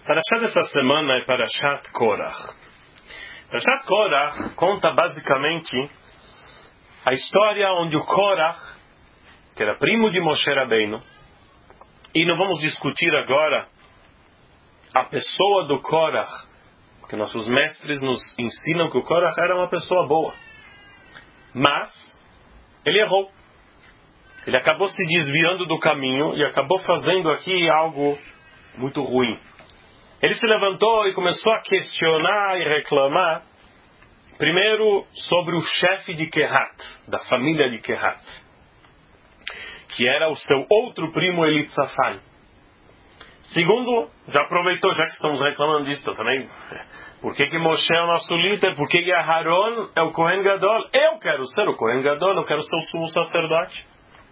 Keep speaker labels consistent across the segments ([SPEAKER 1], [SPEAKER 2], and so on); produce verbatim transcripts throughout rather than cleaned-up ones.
[SPEAKER 1] Parashat dessa semana é Parashat Korach. Parashat Korach conta basicamente a história onde o Korach, que era primo de Moshe Rabbeinu, e não vamos discutir agora a pessoa do Korach, porque nossos mestres nos ensinam que o Korach era uma pessoa boa, mas ele errou. Ele acabou se desviando do caminho e acabou fazendo aqui algo muito ruim. Ele se levantou e começou a questionar e reclamar, primeiro sobre o chefe de Kehat, da família de Kehat, que era o seu outro primo Elitzafan. Segundo, já aproveitou, já que estamos reclamando disso também, por que que Moshe é o nosso líder? Por que que Aharon é o Kohen Gadol? Eu quero ser o Kohen Gadol, eu quero ser o sumo sacerdote.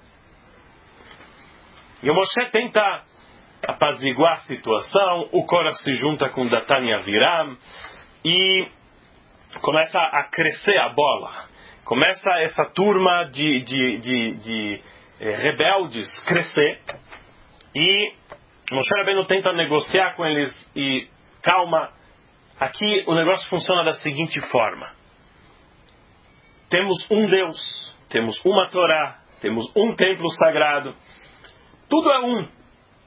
[SPEAKER 1] E o Moshe tenta apaziguar a situação, o Korach se junta com Datan e Aviram e começa a crescer a bola. Começa essa turma de, de, de, de eh, rebeldes crescer e Moshe Rabbeinu tenta negociar com eles e calma, aqui o negócio funciona da seguinte forma: temos um Deus, temos uma Torá, temos um templo sagrado, tudo é um.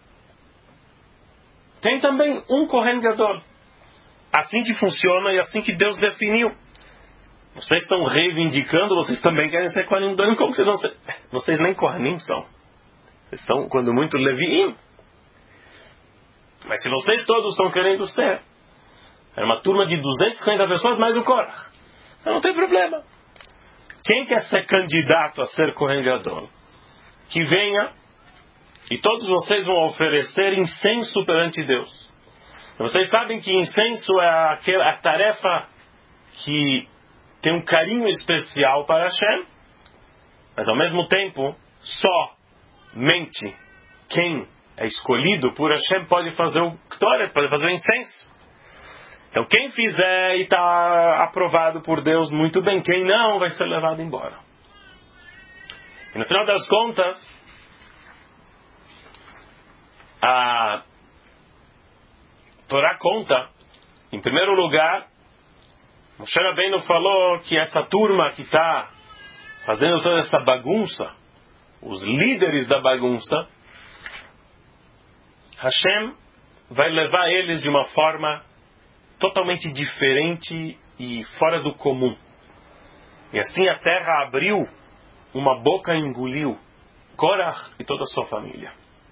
[SPEAKER 1] Tem também um Kohen Gadol. Assim que funciona e assim que Deus definiu. Vocês estão reivindicando, vocês também querem ser Kohanim Gadolim, como vocês não ser? Vocês nem Kohanim são. Vocês estão, quando muito, Leviim. Mas se vocês todos estão querendo ser, é uma turma de duzentas e cinquenta pessoas mais o Korach, então não tem problema. Quem quer ser candidato a ser Kohen Gadol, que venha, e todos vocês vão oferecer incenso perante Deus. Vocês sabem que incenso é aquela, a tarefa que tem um carinho especial para Hashem, mas ao mesmo tempo, somente quem é escolhido por Hashem pode fazer o Ktoret, pode fazer o incenso. Então quem fizer e está aprovado por Deus, muito bem. Quem não, vai ser levado embora. E no final das contas, a Torá conta, em primeiro lugar, Moshe Rabbeinu falou que essa turma que está fazendo toda essa bagunça, os líderes da bagunça, Hashem vai levar eles de uma forma totalmente diferente e fora do comum. E assim a terra abriu uma boca e engoliu Korach e toda a sua família.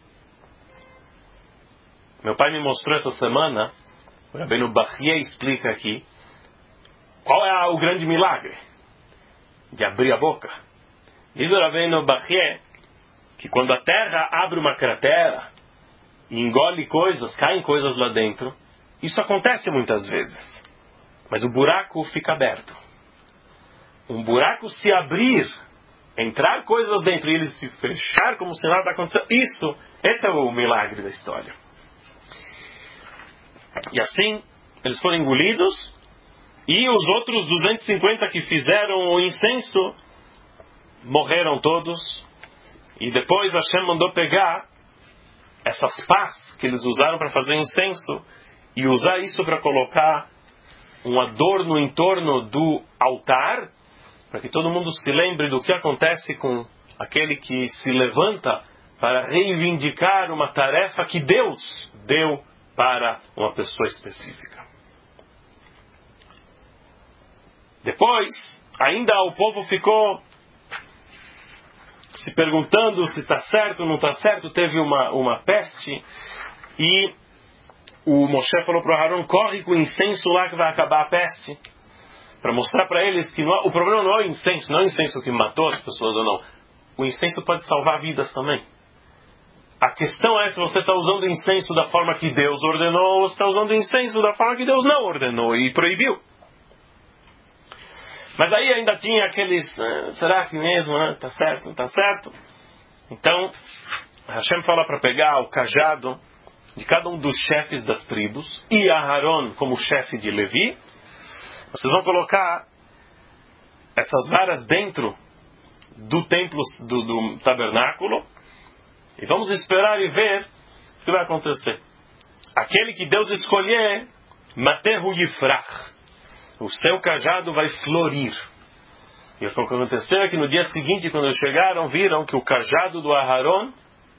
[SPEAKER 1] Meu pai me mostrou essa semana, o Rabbeinu Bachia explica aqui, qual é o grande milagre de abrir a boca. Diz o Rabbeinu Bachia que quando a terra abre uma cratera e engole coisas, caem coisas lá dentro, isso acontece muitas vezes, mas o buraco fica aberto. Um buraco se abrir, entrar coisas dentro e ele se fechar como se nada aconteceu, isso, esse é o milagre da história. E assim, eles foram engolidos, e os outros duzentos e cinquenta que fizeram o incenso, morreram todos, e depois Hashem mandou pegar essas pás que eles usaram para fazer incenso, e usar isso para colocar um adorno em torno do altar, para que todo mundo se lembre do que acontece com aquele que se levanta para reivindicar uma tarefa que Deus deu para uma pessoa específica. Depois, ainda o povo ficou se perguntando se está certo ou não está certo. Teve uma, uma peste e o Moshe falou para o Aharon: corre com o incenso lá que vai acabar a peste, para mostrar para eles que não, o problema não é o incenso, não é o incenso que matou as pessoas ou não. O incenso pode salvar vidas também. A questão é se você está usando incenso da forma que Deus ordenou ou se está usando incenso da forma que Deus não ordenou e proibiu. Mas aí ainda tinha aqueles, ah, será que mesmo, né? Tá certo, não tá certo? Então, Hashem fala para pegar o cajado de cada um dos chefes das tribos e Aharon como chefe de Levi. Vocês vão colocar essas varas dentro do templo, do, do tabernáculo, e vamos esperar e ver o que vai acontecer. aquele que Deus escolher, Matehu Yifrach, o seu cajado vai florir. E o que aconteceu é que no dia seguinte, quando chegaram, viram que o cajado do Aharon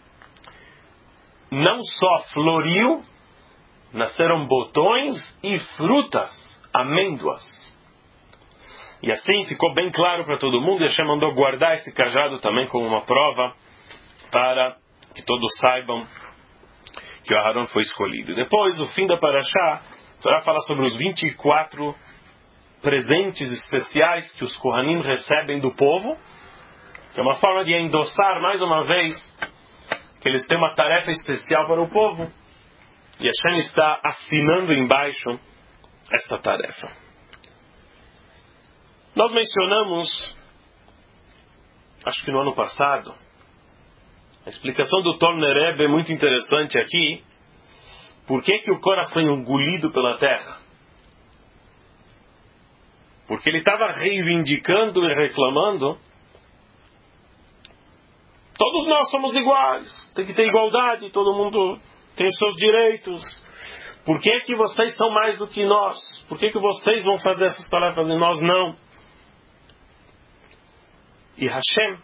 [SPEAKER 1] não só floriu, nasceram botões e frutas, amêndoas. E assim ficou bem claro para todo mundo, e Hashem mandou guardar esse cajado também como uma prova, para que todos saibam que o Aharon foi escolhido. Depois, o fim da Parashá, a Torá fala sobre os vinte e quatro presentes especiais que os Kohanim recebem do povo, que é uma forma de endossar mais uma vez que eles têm uma tarefa especial para o povo, e Hashem está assinando embaixo esta tarefa. Nós mencionamos, acho que no ano passado, a explicação do Torner Rebbe é muito interessante aqui. Por que que o Korah foi engolido pela terra? Porque ele estava reivindicando e reclamando: todos nós somos iguais, tem que ter igualdade, todo mundo tem os seus direitos. Por que que vocês são mais do que nós? Por que que vocês vão fazer essas tarefas e nós não? E Hashem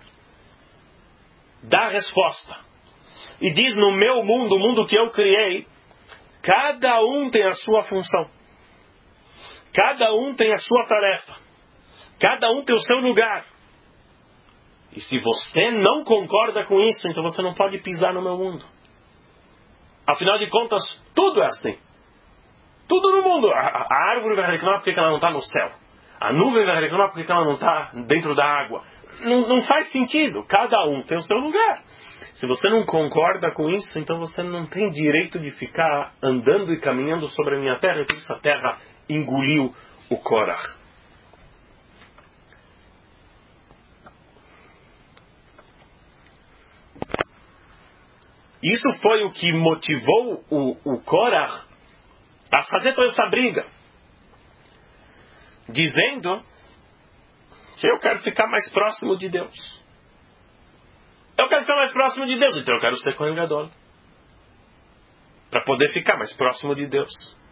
[SPEAKER 1] dá a resposta. E diz: no meu mundo, o mundo que eu criei, cada um tem a sua função. Cada um tem a sua tarefa. Cada um tem o seu lugar. E se você não concorda com isso, então você não pode pisar no meu mundo. Afinal de contas, tudo é assim. Tudo no mundo. A, a árvore vai reclamar porque ela não está no céu. A nuvem vai reclamar porque ela não está dentro da água. Não, não faz sentido. Cada um tem o seu lugar. Se você não concorda com isso, então você não tem direito de ficar andando e caminhando sobre a minha terra. E por isso a terra engoliu o Korah. Isso foi o que motivou o, o Korah a fazer toda essa briga, dizendo que eu quero ficar mais próximo de Deus. Eu quero ficar mais próximo de Deus, então eu quero ser Kohen Gadol, para poder ficar mais próximo de Deus.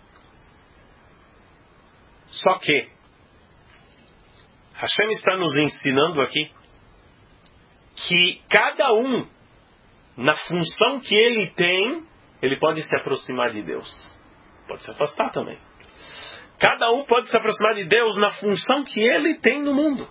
[SPEAKER 1] Só que Hashem está nos ensinando aqui que cada um, na função que ele tem, ele pode se aproximar de Deus. Pode se afastar também. Cada um pode se aproximar de Deus na função que ele tem no mundo.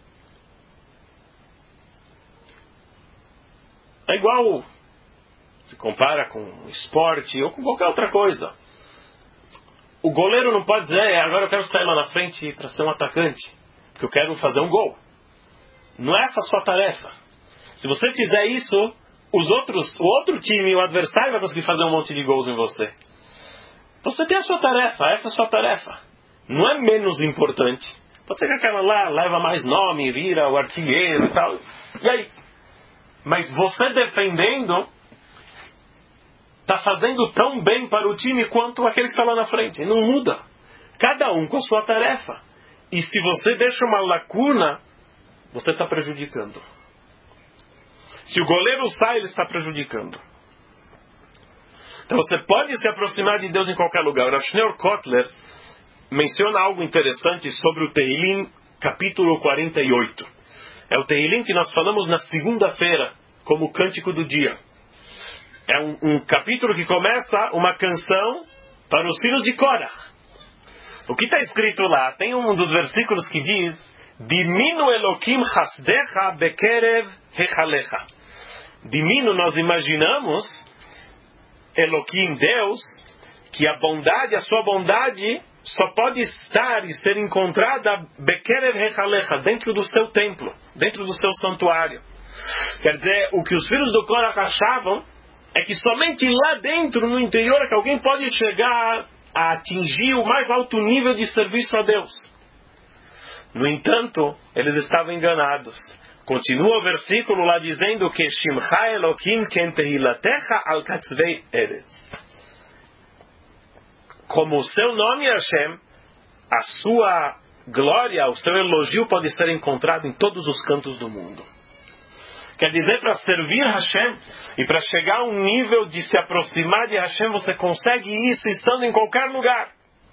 [SPEAKER 1] É igual, se compara com esporte ou com qualquer outra coisa. O goleiro não pode dizer: agora eu quero sair lá na frente para ser um atacante, porque eu quero fazer um gol. Não é essa a sua tarefa. Se você fizer isso, os outros, o outro time, o adversário, vai conseguir fazer um monte de gols em você. Você tem a sua tarefa, essa é a sua tarefa. Não é menos importante. Pode ser que aquela lá leva mais nome, vira o artilheiro e tal. E aí? Mas você defendendo está fazendo tão bem para o time quanto aquele que está lá na frente. Não muda. Cada um com a sua tarefa. E se você deixa uma lacuna, você está prejudicando. Se o goleiro sai, ele está prejudicando. Então você pode se aproximar de Deus em qualquer lugar. O Rav Shneur Kotler menciona algo interessante sobre o Tehilim, capítulo quarenta e oito. É o Tehilim que nós falamos na segunda-feira, como cântico do dia. É um, um capítulo que começa uma canção para os filhos de Korah. O que está escrito lá? Tem um dos versículos que diz: Diminu Elokim Hasdecha Bekerev Hechalecha. Diminu, nós imaginamos Eloquim, Deus, que a bondade, a sua bondade só pode estar e ser encontrada Bekerev Hechalecha, dentro do seu templo, dentro do seu santuário. Quer dizer, o que os filhos do Korah achavam é que somente lá dentro, no interior, é que alguém pode chegar a atingir o mais alto nível de serviço a Deus. No entanto, eles estavam enganados. Continua o versículo lá dizendo que Shimcha Elokim ken tehilatecha al katzvei eretz. Como o seu nome é Hashem, a sua glória, o seu elogio pode ser encontrado em todos os cantos do mundo. Quer dizer, para servir Hashem e para chegar a um nível de se aproximar de Hashem, você consegue isso estando em qualquer lugar.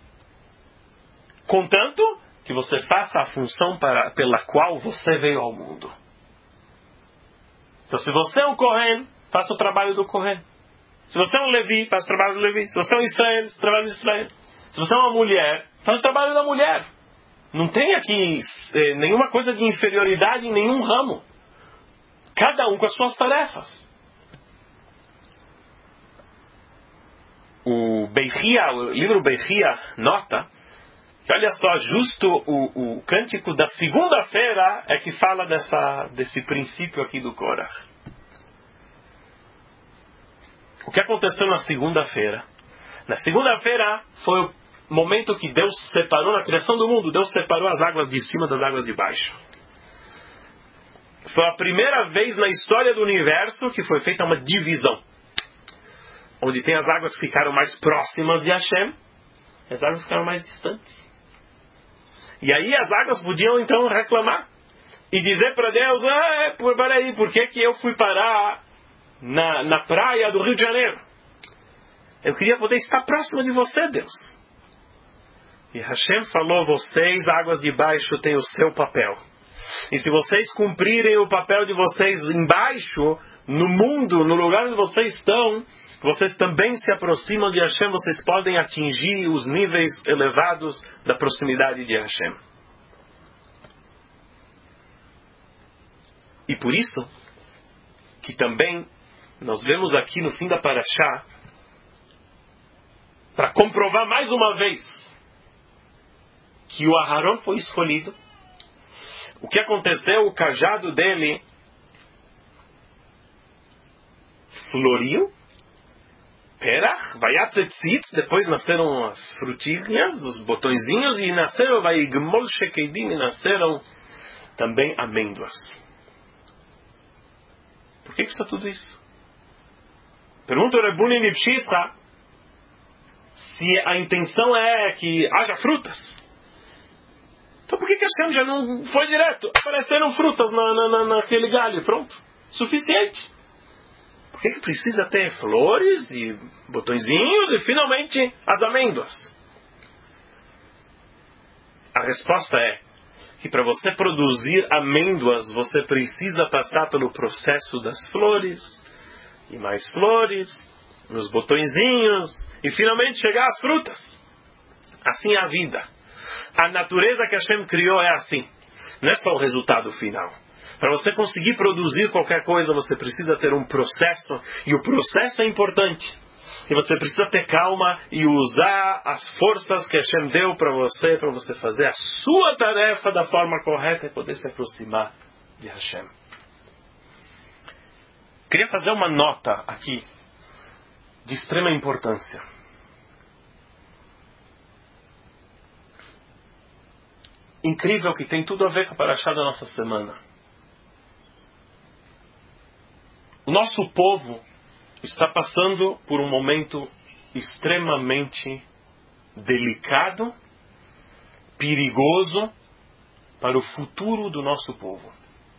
[SPEAKER 1] Contanto que você faça a função para, pela qual você veio ao mundo. Então, se você é um Kohen, faça o trabalho do Kohen. Se você é um Levi, faça o trabalho do Levi. Se você é um Israel, faça o trabalho do Israel. Se você é uma mulher, faça o trabalho da mulher. Não tem aqui eh, nenhuma coisa de inferioridade em nenhum ramo. Cada um com as suas tarefas. O Beiria, o livro Beiria nota que, olha só, justo o, o cântico da segunda-feira é que fala dessa, desse princípio aqui do Korah. O que aconteceu na segunda-feira? Na segunda-feira foi o momento que Deus separou, na criação do mundo, Deus separou as águas de cima das águas de baixo. Foi a primeira vez na história do universo que foi feita uma divisão. Onde tem as águas que ficaram mais próximas de Hashem, e as águas ficaram mais distantes. E aí as águas podiam então reclamar e dizer para Deus: ah, peraí, por que, que eu fui parar na, na praia do Rio de Janeiro? Eu queria poder estar próximo de você, Deus. E Hashem falou: vocês, águas de baixo, têm o seu papel. E se vocês cumprirem o papel de vocês embaixo, no mundo, no lugar onde vocês estão, vocês também se aproximam de Hashem, vocês podem atingir os níveis elevados da proximidade de Hashem. E por isso, que também nós vemos aqui no fim da Parashá, para comprovar mais uma vez que o Aharon foi escolhido, o que aconteceu, o cajado dele floriu, Perach, Vayatzetzit, depois nasceram as frutinhas, os botõezinhos, e nasceram Vaigmol Shekeidim, e nasceram também amêndoas. Por que está tudo isso? Pergunta o Rebuni Nipshista se a intenção é que haja frutas. Então por que que Hashem já não foi direto? Apareceram frutas na, na, na, naquele galho, pronto, suficiente. Por que que precisa ter flores e botõezinhos e finalmente as amêndoas? A resposta é que para você produzir amêndoas, você precisa passar pelo processo das flores, e mais flores, nos botõezinhos, e finalmente chegar às frutas. Assim é a vida. A natureza que Hashem criou é assim. Não é só o resultado final. Para você conseguir produzir qualquer coisa, você precisa ter um processo, e o processo é importante. E você precisa ter calma e usar as forças que Hashem deu para você, para você fazer a sua tarefa da forma correta e poder se aproximar de Hashem. Queria fazer uma nota aqui de extrema importância. Incrível, que tem tudo a ver com a Parashá da nossa semana. O nosso povo está passando por um momento extremamente delicado, perigoso para o futuro do nosso povo.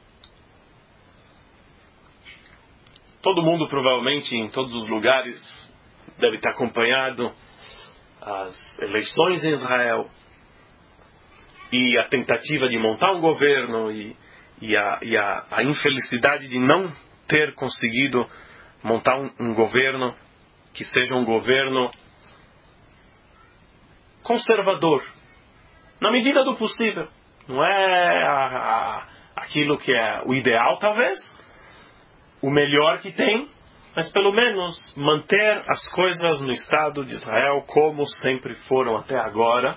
[SPEAKER 1] Todo mundo, provavelmente, em todos os lugares, deve ter acompanhado as eleições em Israel e a tentativa de montar um governo e, e, a, e a, a infelicidade de não ter conseguido montar um, um governo que seja um governo conservador, na medida do possível. Não é a, a, aquilo que é o ideal, talvez, o melhor que tem, mas pelo menos manter as coisas no Estado de Israel como sempre foram até agora,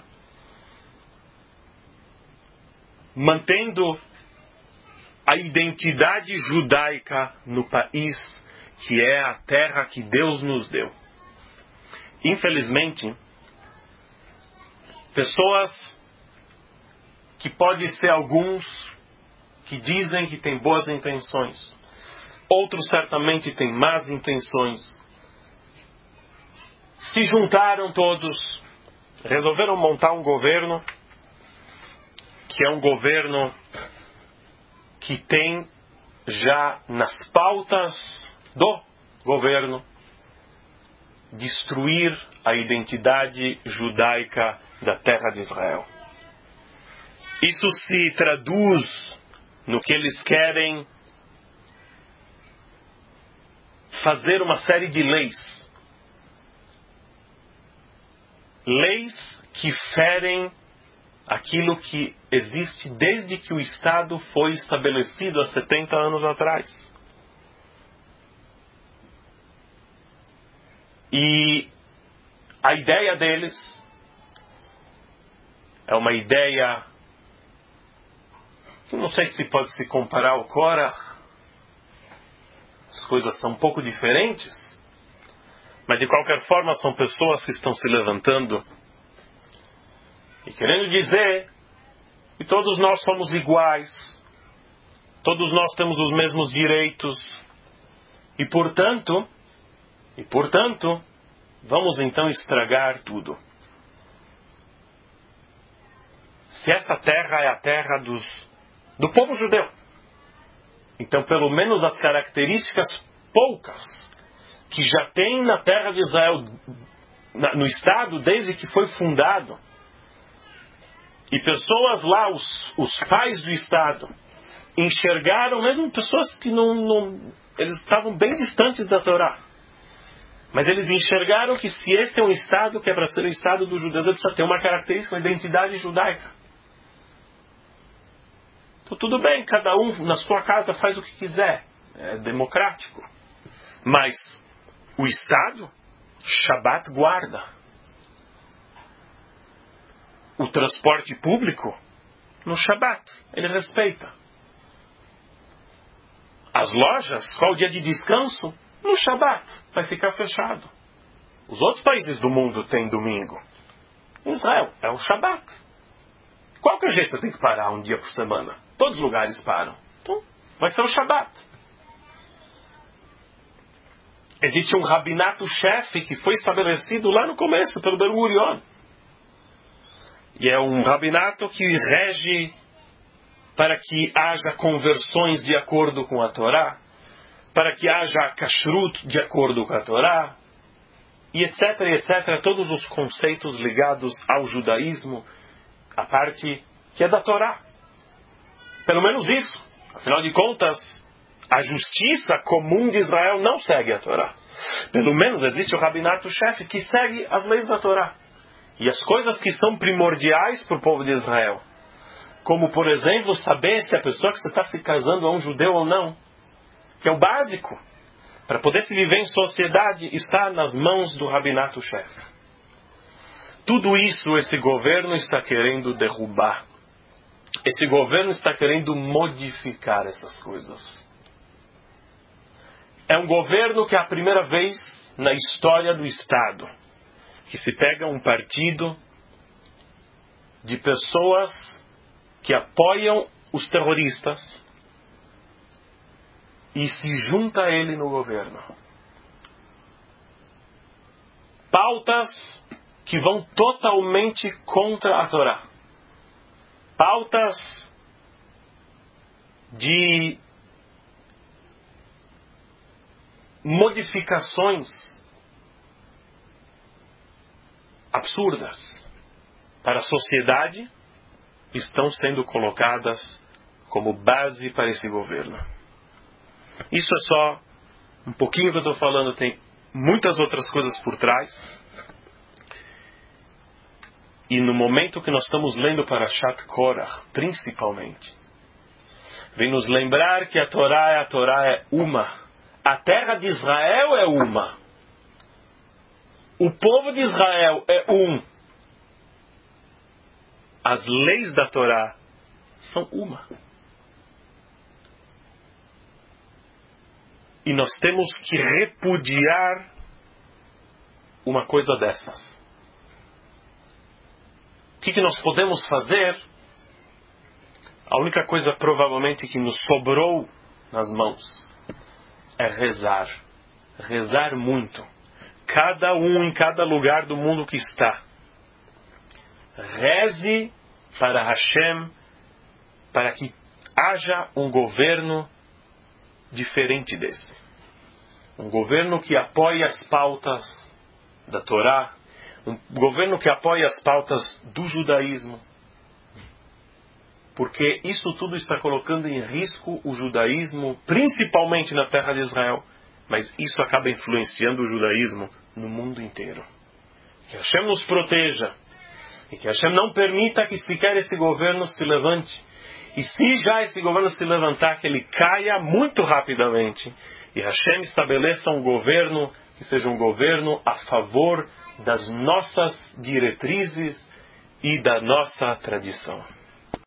[SPEAKER 1] mantendo a identidade judaica no país, que é a terra que Deus nos deu. Infelizmente, pessoas que podem ser alguns que dizem que têm boas intenções, outros certamente têm más intenções, se juntaram todos, resolveram montar um governo que é um governo que tem já nas pautas do governo destruir a identidade judaica da terra de Israel. Isso se traduz no que eles querem fazer uma série de leis. Leis que ferem aquilo que existe desde que o Estado foi estabelecido há setenta anos atrás. E a ideia deles é uma ideia que não sei se pode se comparar ao Korach. As coisas são um pouco diferentes, mas de qualquer forma são pessoas que estão se levantando e querendo dizer que todos nós somos iguais, todos nós temos os mesmos direitos e portanto, e portanto, vamos então estragar tudo. Se essa terra é a terra dos, do povo judeu, então pelo menos as características poucas que já tem na terra de Israel, no Estado, desde que foi fundado, e pessoas lá, os, os pais do Estado, enxergaram, mesmo pessoas que não, não, eles estavam bem distantes da Torá, mas eles enxergaram que se esse é um Estado que é para ser o Estado dos judeus, ele precisa ter uma característica, uma identidade judaica. Então tudo bem, cada um na sua casa faz o que quiser, é democrático, mas o Estado, Shabat guarda. O transporte público, no Shabat, ele respeita. As lojas, qual o dia de descanso? No Shabat, vai ficar fechado. Os outros países do mundo têm domingo. Israel é o Shabat. Qualquer jeito você tem que parar um dia por semana. Todos os lugares param. Então, vai ser o Shabat. Existe um rabinato-chefe que foi estabelecido lá no começo, pelo Ben-Gurion. E é um rabinato que rege para que haja conversões de acordo com a Torá, para que haja kashrut de acordo com a Torá, e etc, etcétera. Todos os conceitos ligados ao judaísmo, a parte que é da Torá. Pelo menos isso. Afinal de contas, a justiça comum de Israel não segue a Torá. Pelo menos existe o rabinato-chefe que segue as leis da Torá. E as coisas que são primordiais para o povo de Israel, como por exemplo saber se a pessoa que você está se casando é um judeu ou não, que é o básico para poder se viver em sociedade, está nas mãos do rabinato-chefe. Tudo isso esse governo está querendo derrubar. Esse governo está querendo modificar essas coisas. É um governo que é a primeira vez na história do Estado que se pega um partido de pessoas que apoiam os terroristas e se junta a ele no governo. Pautas que vão totalmente contra a Torá. Pautas de modificações absurdas para a sociedade estão sendo colocadas como base para esse governo. Isso é só um pouquinho que eu estou falando, tem muitas outras coisas por trás. E no momento que nós estamos lendo Parashat Korach, principalmente, vem nos lembrar que a Torá é a Torá é uma. A terra de Israel é uma. O povo de Israel é um. As leis da Torá são uma. E nós temos que repudiar uma coisa dessas. O que, que nós podemos fazer? A única coisa provavelmente que nos sobrou nas mãos é rezar. Rezar muito. Cada um em cada lugar do mundo que está. Reze para Hashem, para que haja um governo diferente desse. Um governo que apoia as pautas da Torá, um governo que apoia as pautas do judaísmo, porque isso tudo está colocando em risco o judaísmo, principalmente na terra de Israel, mas isso acaba influenciando o judaísmo no mundo inteiro. Que Hashem nos proteja, e que Hashem não permita que sequer esse governo se levante, e se já esse governo se levantar, que ele caia muito rapidamente, e Hashem estabeleça um governo que seja um governo a favor das nossas diretrizes e da nossa tradição.